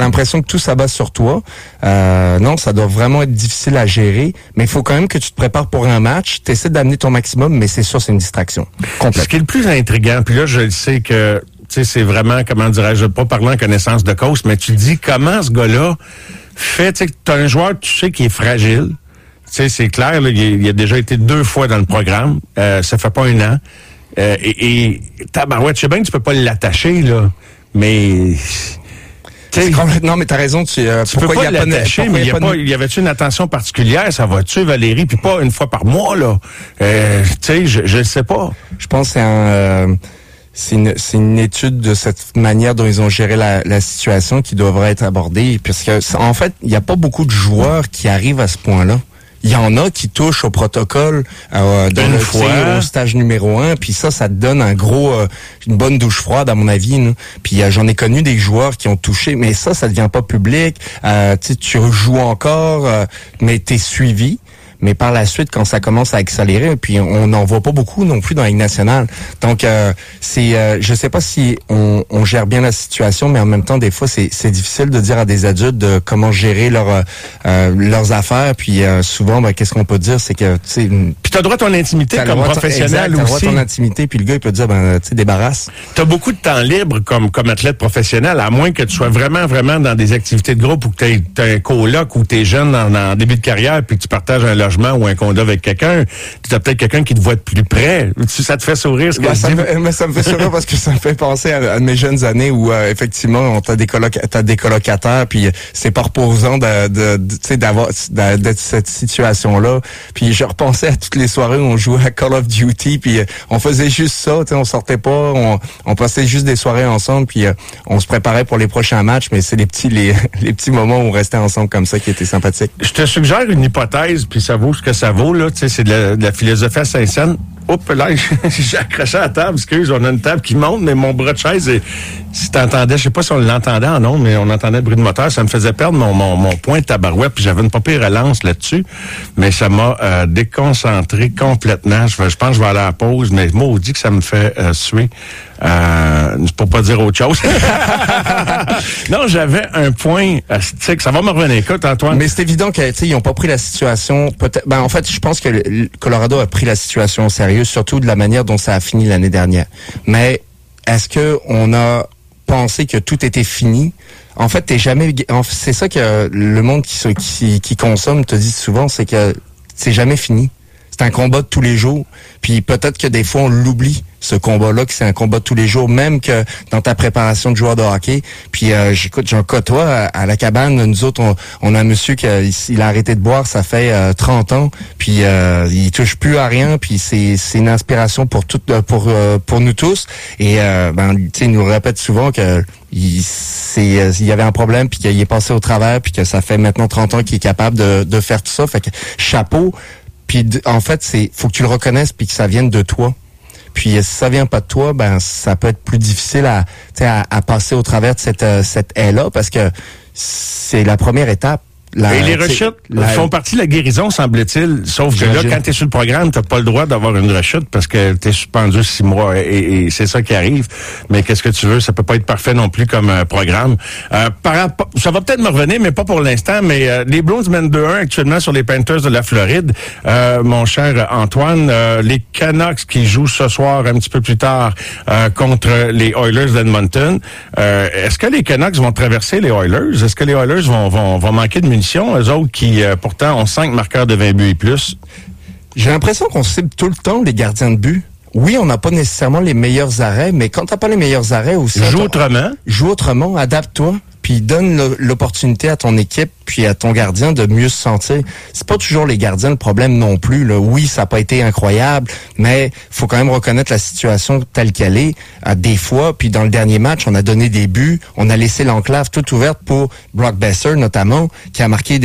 l'impression que tout s'abat sur toi. Non, ça doit vraiment être difficile à gérer, mais il faut quand même que tu te prépares pour un match, tu essaies d'amener ton maximum, mais c'est sûr, c'est une distraction complète. Ce qui est le plus intriguant, puis là, je le sais que, tu sais, c'est vraiment, comment dirais-je, je ne vais pas parler en connaissance de cause, mais tu dis comment ce gars-là fait, tu sais, tu as un joueur, tu sais, qui est fragile. Tu sais, c'est clair, là, il a déjà été 2 fois dans le programme, ça fait pas 1 an. Et tabarouette, je sais bien que tu peux pas l'attacher, là, mais... Non, mais t'as raison. Tu peux pas l'attacher, mais il y avait-tu une attention particulière? Ça va-tu, Valérie? Puis pas 1 fois par mois, là. Tu sais, je sais pas. Je pense que c'est une étude de cette manière dont ils ont géré la situation qui devrait être abordée. Parce que, en fait, il n'y a pas beaucoup de joueurs qui arrivent à ce point-là. Il y en a qui touchent au protocole au stage numéro 1, puis ça te donne une bonne douche froide à mon avis. Là. Puis j'en ai connu des joueurs qui ont touché, mais ça devient pas public. Tu joues encore, mais t'es suivi. Mais par la suite, quand ça commence à accélérer, puis on n'en voit pas beaucoup non plus dans la Ligue nationale. Donc, je sais pas si on gère bien la situation, mais en même temps, des fois, c'est difficile de dire à des adultes de comment gérer leurs affaires. Puis souvent, qu'est-ce qu'on peut dire, c'est que, tu sais... Puis t'as droit à ton intimité comme professionnel aussi. T'as droit à ton intimité, puis le gars, il peut te dire, tu sais, débarrasse. T'as beaucoup de temps libre comme athlète professionnel, à moins que tu sois vraiment dans des activités de groupe ou que t'aies un coloc ou t'es jeune en début de carrière, puis que tu partages un logement ou un condo avec quelqu'un, tu as peut-être quelqu'un qui te voit de plus près. Ça te fait sourire ce que ça me fait sourire parce que ça me fait penser à mes jeunes années où effectivement t'as des colocataires, puis c'est pas reposant d'être cette situation-là. Puis je repensais à toutes les soirées où on jouait à Call of Duty, puis on faisait juste ça, on sortait pas, on passait juste des soirées ensemble, puis on se préparait pour les prochains matchs, mais c'est les petits moments où on restait ensemble comme ça qui étaient sympathiques. Je te suggère une hypothèse, puis ça vaut ce que ça vaut, là. Tu sais, c'est de la philosophie à Saint-Saëns. Oups, là, j'ai accroché à la table, excuse, on a une table qui monte, mais mon bras de chaise, si t'entendais, je sais pas si on l'entendait en ondes, mais on entendait le bruit de moteur, ça me faisait perdre mon point de tabarouette, puis j'avais une pas pire relance là-dessus, mais ça m'a déconcentré complètement. Je pense que je vais aller à la pause, mais maudit que ça me fait suer. Pour pas dire autre chose. Non, j'avais un point, ça va me revenir. Écoute, Antoine. Mais c'est évident qu'ils n'ont pas pris la situation, peut-être, en fait, je pense que le Colorado a pris la situation au sérieux, surtout de la manière dont ça a fini l'année dernière. Mais est-ce que on a pensé que tout était fini? En fait, c'est ça que le monde qui consomme te dit souvent, c'est que c'est jamais fini. C'est un combat de tous les jours. Puis peut-être que des fois, on l'oublie, ce combat-là, que c'est un combat de tous les jours, même que dans ta préparation de joueur de hockey. Puis j'en côtoie à la cabane, nous autres, on a un monsieur qui il a arrêté de boire, ça fait 30 ans, puis il touche plus à rien, puis c'est une inspiration pour nous tous. Et tu sais, il nous répète souvent que il y avait un problème, puis qu'il est passé au travers, puis que ça fait maintenant 30 ans qu'il est capable de faire tout ça. Fait que chapeau. Puis en fait, faut que tu le reconnaisses puis que ça vienne de toi. Puis si ça vient pas de toi, ça peut être plus difficile à passer au travers de cette haie-là parce que c'est la première étape. Et les rechutes font partie de la guérison, semble-t-il. Sauf que là, quand tu es sur le programme, tu n'as pas le droit d'avoir une rechute parce que tu es suspendu 6 mois et c'est ça qui arrive. Mais qu'est-ce que tu veux? Ça peut pas être parfait non plus comme programme. Ça va peut-être me revenir, mais pas pour l'instant. Mais les Blues mènent 2-1 actuellement sur les Panthers de la Floride. Mon cher Antoine, les Canucks qui jouent ce soir un petit peu plus tard contre les Oilers d'Edmonton. Est-ce que les Canucks vont traverser les Oilers? Est-ce que les Oilers vont manquer de munitions? Eux autres qui, pourtant, ont 5 marqueurs de 20 buts et plus. J'ai l'impression qu'on cible tout le temps les gardiens de but. Oui, on n'a pas nécessairement les meilleurs arrêts, mais quand t'as pas les meilleurs arrêts aussi... Joue autrement, adapte-toi, puis donne l'opportunité à ton équipe puis à ton gardien de mieux se sentir. C'est pas toujours les gardiens le problème non plus. Là. Oui, ça n'a pas été incroyable, mais faut quand même reconnaître la situation telle qu'elle est. Des fois, puis dans le dernier match, on a donné des buts, on a laissé l'enclave toute ouverte pour Brock Besser notamment, qui a marqué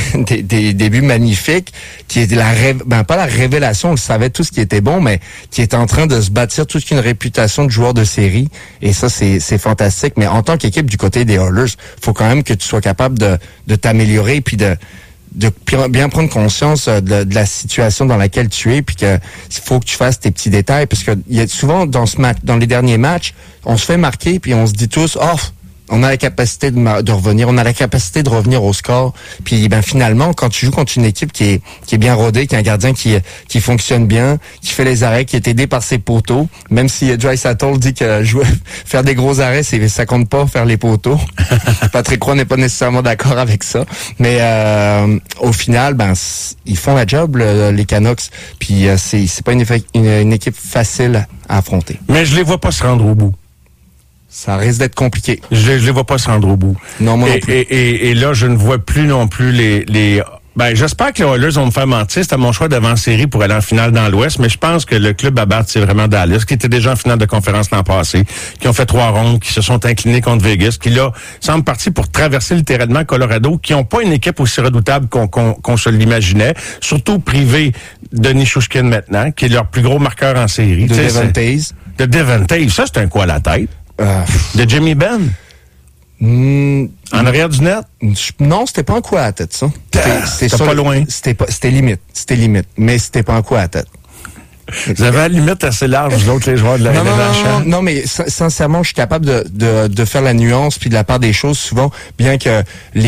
des buts magnifiques, qui est pas la révélation, on le savait tout ce qui était bon, mais qui est en train de se bâtir toute une réputation de joueur de série. Et ça, c'est fantastique. Mais en tant qu'équipe du côté des Oilers, faut quand même que tu sois capable de t'améliorer puis de bien prendre conscience de la situation dans laquelle tu es, puis que il faut que tu fasses tes petits détails, parce que il y a souvent dans les derniers matchs, on se fait marquer puis on se dit tous On a la capacité de revenir, on a la capacité de revenir au score. Puis ben finalement, quand tu joues contre une équipe qui est bien rodée, qui a un gardien qui fonctionne bien, qui fait les arrêts, qui est aidé par ses poteaux, même si Draisaitl dit que faire des gros arrêts, ça compte pas faire les poteaux. Patrick Roy n'est pas nécessairement d'accord avec ça, mais au final, ben ils font la job les Canucks. Puis c'est pas une équipe facile à affronter. Mais je les vois pas se rendre au bout. Ça risque d'être compliqué. Je les vois pas se rendre au bout. Non, moi non plus. Et là, je ne vois plus non plus les ben, j'espère que les Oilers vont me faire mentir. C'était mon choix d'avant-série pour aller en finale dans l'Ouest, mais je pense que le club à battre, c'est vraiment Dallas, qui était déjà en finale de conférence l'an passé, qui ont fait 3 rondes, qui se sont inclinés contre Vegas, qui là, semblent partis pour traverser littéralement Colorado, qui n'ont pas une équipe aussi redoutable qu'on se l'imaginait, surtout privé de Nichushkin maintenant, qui est leur plus gros marqueur en série. De Devon Toews. De Devon Toews. Ça, c'est un coup à la tête. De Jimmy Benn. En arrière du net? Non, c'était pas un coup à la tête, ça. C'était pas loin. C'était limite. Mais c'était pas un coup à la tête. Vous avez la limite assez large, vous autres, les joueurs de la NHL. Non, mais sincèrement, je suis capable de faire la nuance puis de la part des choses souvent, bien que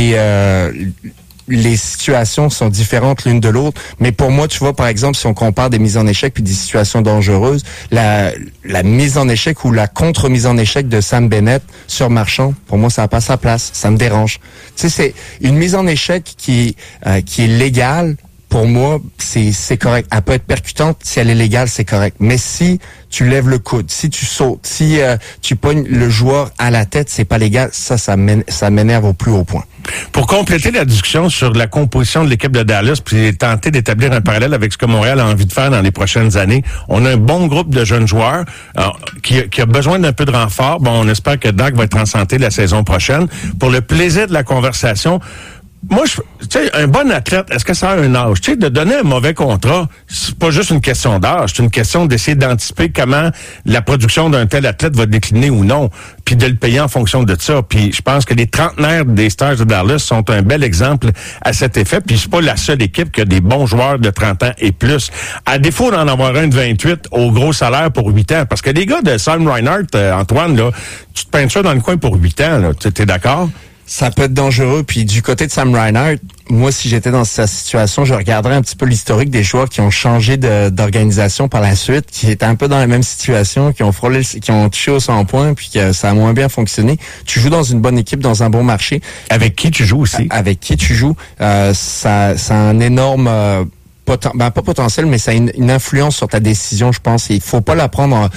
les situations sont différentes l'une de l'autre. Mais pour moi, tu vois, par exemple, si on compare des mises en échec puis des situations dangereuses, la mise en échec ou la contre-mise en échec de Sam Bennett sur Marchand, pour moi, ça n'a pas sa place. Ça me dérange. Tu sais, c'est une mise en échec qui est légale. Pour moi, c'est correct. Elle peut être percutante. Si elle est légale, c'est correct. Mais si tu lèves le coude, si tu sautes, si tu pognes le joueur à la tête, c'est pas légal. Ça m'énerve au plus haut point. Pour compléter la discussion sur la composition de l'équipe de Dallas, puis tenter d'établir un parallèle avec ce que Montréal a envie de faire dans les prochaines années, on a un bon groupe de jeunes joueurs qui a besoin d'un peu de renfort. Bon, on espère que Dak va être en santé la saison prochaine. Pour le plaisir de la conversation, moi, tu sais, un bon athlète, est-ce que ça a un âge? Tu sais, de donner un mauvais contrat, c'est pas juste une question d'âge, c'est une question d'essayer d'anticiper comment la production d'un tel athlète va décliner ou non, puis de le payer en fonction de ça. Puis je pense que les trentenaires des Stars de Dallas sont un bel exemple à cet effet, puis c'est pas la seule équipe qui a des bons joueurs de 30 ans et plus. À défaut d'en avoir un de 28 au gros salaire pour 8 ans, parce que les gars de Sam Reinhart, Antoine, là, tu te peins ça dans le coin pour 8 ans, là, t'es d'accord? Ça peut être dangereux. Puis du côté de Sam Reinhart, moi, si j'étais dans sa situation, je regarderais un petit peu l'historique des joueurs qui ont changé d'organisation par la suite, qui étaient un peu dans la même situation, qui ont touché au 100 points, puis que ça a moins bien fonctionné. Tu joues dans une bonne équipe, dans un bon marché. Avec qui tu joues aussi? Avec qui tu joues. Ça a un énorme... pas potentiel, mais ça a une influence sur ta décision, je pense. Et il faut pas la prendre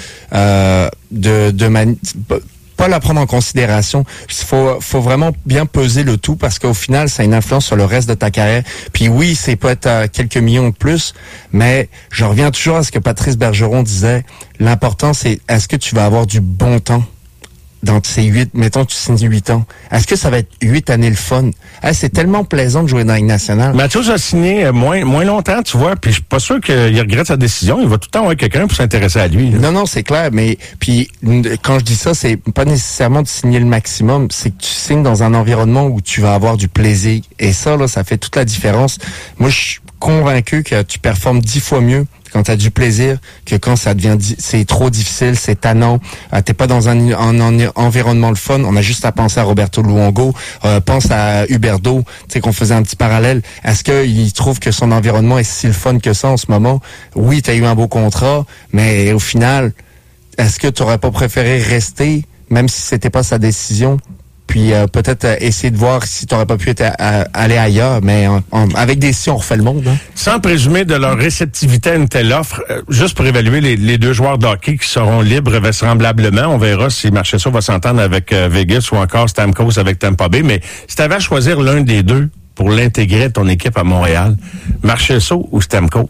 pas la prendre en considération. Il faut vraiment bien peser le tout parce qu'au final, ça a une influence sur le reste de ta carrière. Puis oui, c'est peut-être quelques millions de plus, mais je reviens toujours à ce que Patrice Bergeron disait. L'important, c'est est-ce que tu vas avoir du bon temps dans ces 8, mettons, tu signes 8 ans. Est-ce que ça va être 8 années le fun? C'est tellement plaisant de jouer dans la Ligue nationale. Mathieu a signé moins longtemps, tu vois, puis je suis pas sûr qu'il regrette sa décision. Il va tout le temps avoir quelqu'un pour s'intéresser à lui. Là. Non, c'est clair, mais puis quand je dis ça, c'est pas nécessairement de signer le maximum, c'est que tu signes dans un environnement où tu vas avoir du plaisir. Et ça, là, ça fait toute la différence. Moi, je suis convaincu que tu performes 10 fois mieux quand t'as du plaisir que quand ça devient c'est trop difficile, c'est tannant, t'es pas dans un environnement le fun. On a juste à penser à Roberto Luongo, pense à Huberdeau, tu sais qu'on faisait un petit parallèle. Est-ce qu'il trouve que son environnement est si le fun que ça en ce moment? Oui, t'as eu un beau contrat, mais au final, est-ce que tu aurais pas préféré rester, même si c'était pas sa décision? Puis peut-être essayer de voir si tu n'aurais pas pu aller ailleurs, mais avec des si on refait le monde. Hein. Sans présumer de leur réceptivité à une telle offre, juste pour évaluer les deux joueurs de hockey qui seront libres vraisemblablement, on verra si Marchessault va s'entendre avec Vegas ou encore Stamkos avec Tampa Bay, mais si tu avais à choisir l'un des deux pour l'intégrer à ton équipe à Montréal, Marchessault ou Stamkos?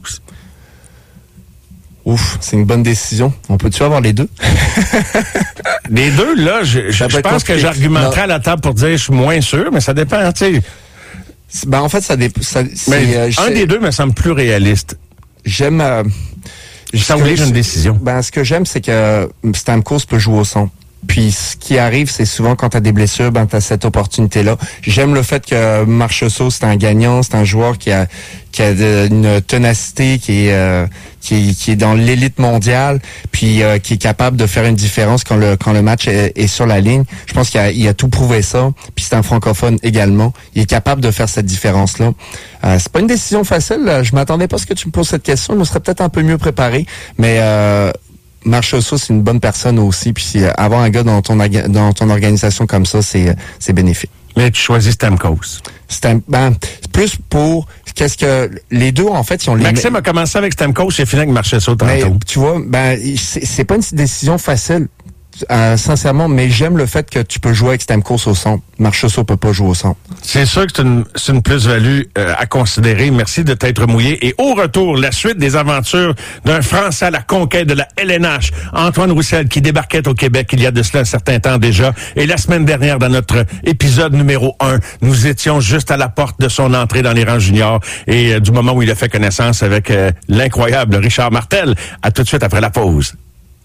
Ouf, c'est une bonne décision. On peut-tu avoir les deux? Les deux, là, je pense que j'argumenterais à la table pour dire je suis moins sûr, mais ça dépend, tu sais. Ben, en fait, ça dépend. Un des deux me semble plus réaliste. J'aime... ça oblige une décision. Ben, ce que j'aime, c'est que Stamkos peut jouer au centre. Puis ce qui arrive, c'est souvent quand tu as des blessures, ben tu as cette opportunité-là. J'aime le fait que Marchessault, c'est un gagnant, c'est un joueur qui a une ténacité, qui est dans l'élite mondiale, puis qui est capable de faire une différence quand le match est sur la ligne. Je pense qu'il a tout prouvé ça. Puis c'est un francophone également. Il est capable de faire cette différence-là. C'est pas une décision facile. Je m'attendais pas à ce que tu me poses cette question. Je me serais peut-être un peu mieux préparé, mais Marchessault, c'est une bonne personne aussi. Puis avoir un gars dans ton organisation comme ça, c'est bénéfique. Mais tu choisis Stamkos. C'est plus pour qu'est-ce que les deux en fait ils ont les Maxime a commencé avec Stamkos et fini avec Marchessault tantôt. Mais, tu vois, c'est pas une décision facile. Sincèrement, mais j'aime le fait que tu peux jouer avec Stamkos au centre. Marchessault peut pas jouer au centre. C'est sûr que c'est une plus-value à considérer. Merci de t'être mouillé. Et au retour, la suite des aventures d'un Français à la conquête de la LNH, Antoine Roussel, qui débarquait au Québec il y a de cela un certain temps déjà. Et la semaine dernière, dans notre épisode numéro 1, nous étions juste à la porte de son entrée dans les rangs juniors et du moment où il a fait connaissance avec l'incroyable Richard Martel. À tout de suite après la pause.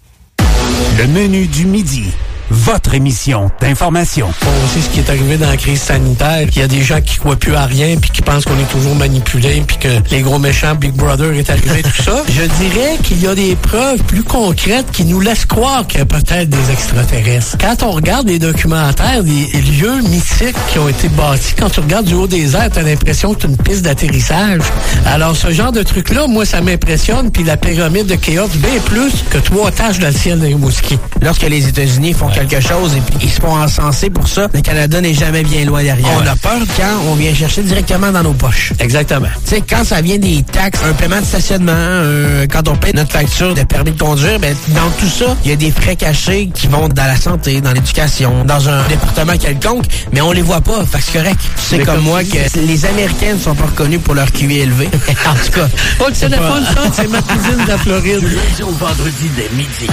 Le menu du midi. Votre émission d'information. On sait ce qui est arrivé dans la crise sanitaire. Il y a des gens qui croient plus à rien puis qui pensent qu'on est toujours manipulé puis que les gros méchants Big Brother est arrivé, tout ça. Je dirais qu'il y a des preuves plus concrètes qui nous laissent croire qu'il y a peut-être des extraterrestres. Quand on regarde les documentaires des lieux mythiques qui ont été bâtis, quand tu regardes du haut des airs, t'as l'impression que c'est une piste d'atterrissage. Alors, ce genre de truc-là, moi, ça m'impressionne. Puis la pyramide de Khéops, bien plus que 3 taches dans le ciel de Rimouski. Lorsque les États-Unis font quelque chose et puis ils se font encenser pour ça, le Canada n'est jamais bien loin derrière. On a peur quand on vient chercher directement dans nos poches. Exactement. Tu sais, quand ça vient des taxes, un paiement de stationnement, quand on paye notre facture de permis de conduire, ben dans tout ça, il y a des frais cachés qui vont dans la santé, dans l'éducation, dans un département quelconque, mais on les voit pas, fait que c'est correct. C'est comme moi que les Américains ne sont pas reconnus pour leur QI élevé. En tout cas, le téléphone, c'est ma cousine de la Floride. Au vendredi dès midi.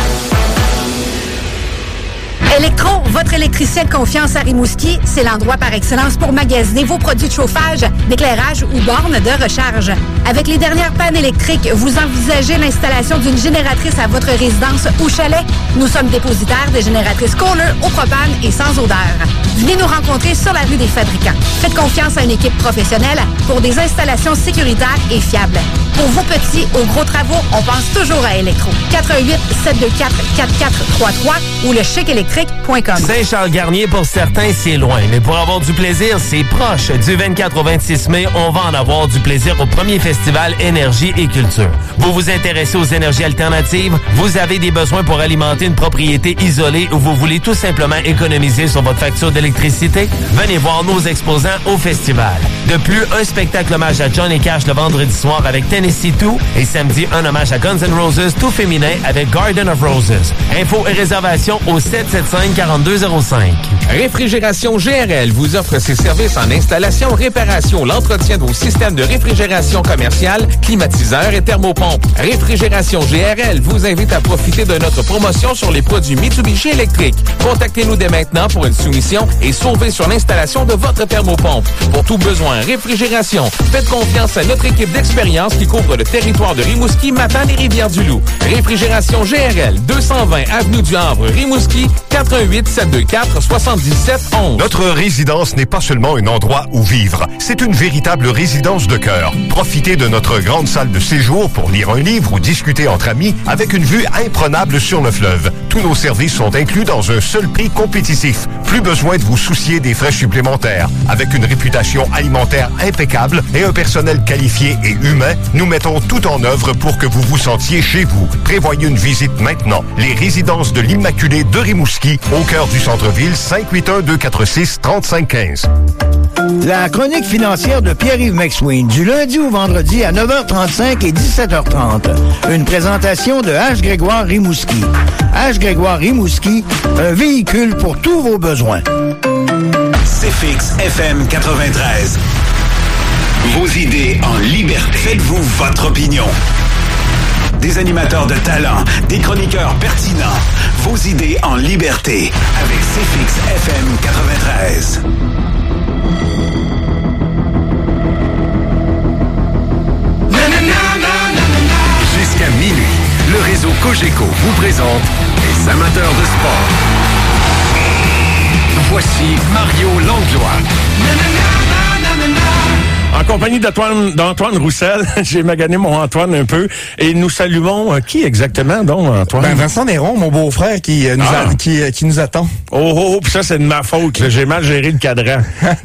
Électro, votre électricien de confiance à Rimouski, c'est l'endroit par excellence pour magasiner vos produits de chauffage, d'éclairage ou bornes de recharge. Avec les dernières pannes électriques, vous envisagez l'installation d'une génératrice à votre résidence ou chalet? Nous sommes dépositaires des génératrices Kohler au propane et sans odeur. Venez nous rencontrer sur la rue des Fabricants. Faites confiance à une équipe professionnelle pour des installations sécuritaires et fiables. Pour vos petits ou gros travaux, on pense toujours à Électro. 418-724-4433 ou le chèque-électrique.com. Saint-Charles-Garnier, pour certains, c'est loin. Mais pour avoir du plaisir, c'est proche. Du 24 au 26 mai, on va en avoir du plaisir au premier festival Énergie et Culture. Vous vous intéressez aux énergies alternatives? Vous avez des besoins pour alimenter une propriété isolée ou vous voulez tout simplement économiser sur votre facture d'électricité? Venez voir nos exposants au festival. De plus, un spectacle hommage à Johnny Cash le vendredi soir avec Tennessee 2 et samedi, un hommage à Guns N' Roses tout féminin avec Garden of Roses. Infos et réservations au 775-4205. Réfrigération GRL vous offre ses services en installation, réparation, l'entretien de vos systèmes de réfrigération commerciale, climatiseurs et thermopompes. Réfrigération GRL vous invite à profiter de notre promotion sur les produits Mitsubishi électriques. Contactez-nous dès maintenant pour une soumission et sauvez sur l'installation de votre thermopompe. Pour tout besoin réfrigération, faites confiance à notre équipe d'expérience qui couvre le territoire de Rimouski, Matane et Rivière-du-Loup. Réfrigération GRL, 220 Avenue du Havre, Rimouski, 418-724-7711. Notre résidence n'est pas seulement un endroit où vivre, c'est une véritable résidence de cœur. Profitez de notre grande salle de séjour pour lire un livre ou discuter entre amis avec une vue imprenable sur le fleuve. Tous nos services sont inclus dans un seul prix compétitif. Plus besoin de vous soucier des frais supplémentaires. Avec une réputation alimentaire impeccable et un personnel qualifié et humain, nous mettons tout en œuvre pour que vous vous sentiez chez vous. Prévoyez une visite maintenant. Les résidences de l'Immaculée de Rimouski, au cœur du centre-ville, 581-246-3515. La chronique financière de Pierre-Yves McSween, du lundi au vendredi à 9h35 et 17h30. Une présentation de H. Grégoire Rimouski. H. Grégoire Rimouski, un véhicule pour tous vos besoins. CFX FM 93. Vos idées en liberté. Faites-vous votre opinion. Des animateurs de talent, des chroniqueurs pertinents. Vos idées en liberté avec CFX FM 93. Jusqu'à minuit, le réseau Cogeco vous présente les les amateurs de sport. Voici Mario Langlois. En compagnie d'Antoine Roussel, j'ai magané mon Antoine un peu et nous saluons qui exactement donc Antoine? Ben Vincent Néron, mon beau-frère qui nous attend. Oh, puis ça c'est de ma faute, là. J'ai mal géré le cadran.